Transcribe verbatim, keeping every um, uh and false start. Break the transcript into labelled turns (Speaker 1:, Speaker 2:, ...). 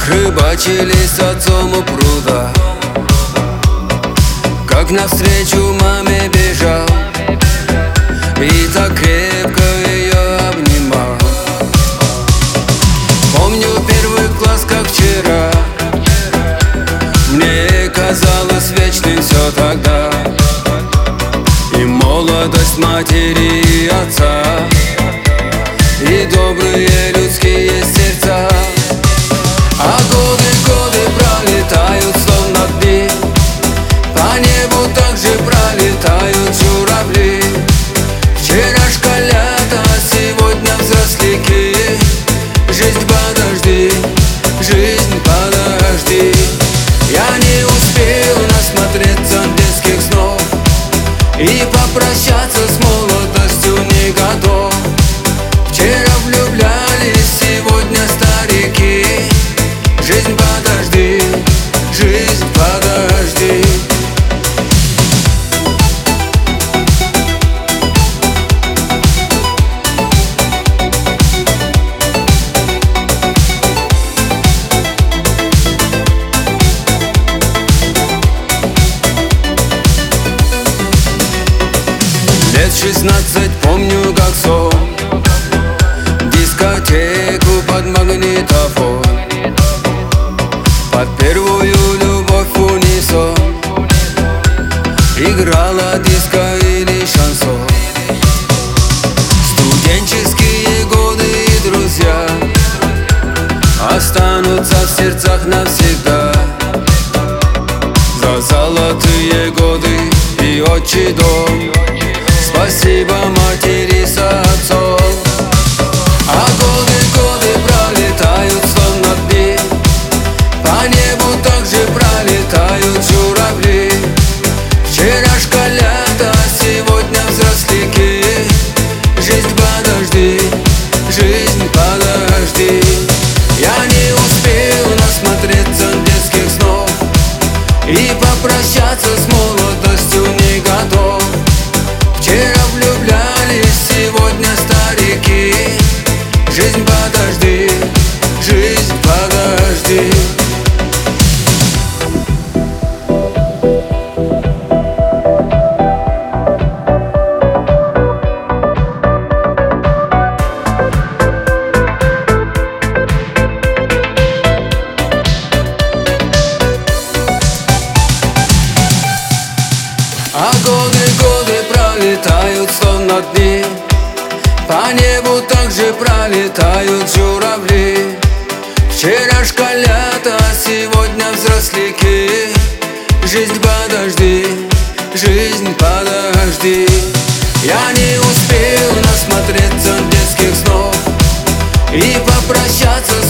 Speaker 1: Рыбачили с отцом у пруда, как навстречу маме бежал и так крепко ее обнимал. Помню первый класс, как вчера, мне казалось вечным все тогда, и молодость матери и отца, и добрые людские сердца. А годы, годы пролетают словно дни, по небу также пролетают журавли. Вчера школята, а сегодня взросляки. Жизнь, подожди, жизнь, подожди. Я не успел насмотреться детских снов и попрощаться с молодостью не готов. Вчера влюблялись, сегодня старики. Жизнь, подожди, жизнь, подожди. Лет шестнадцать помню как сон, дискотеку под магнитофон, под первую любовь в унисон играла диско или шансон. Студенческие годы и друзья останутся в сердцах навсегда. За золотые годы и отчий дом спасибо матери с отцом. А годы, годы пролетают словно дни, по небу также пролетают журавли. Вчера школята, а сегодня взросляки. Жизнь, подожди, жизнь, подожди. Я не успел насмотреться детских снов и попрощаться с молодостью не готов. Вчера влюблялись, сегодня старики. Жизнь, подожди, жизнь, подожди. А годы, годы пролетают словно дни, по небу также пролетают журавли. Вчера школята, а сегодня взросляки. Жизнь, подожди, жизнь, подожди. Я не успел насмотреться детских снов и попрощаться с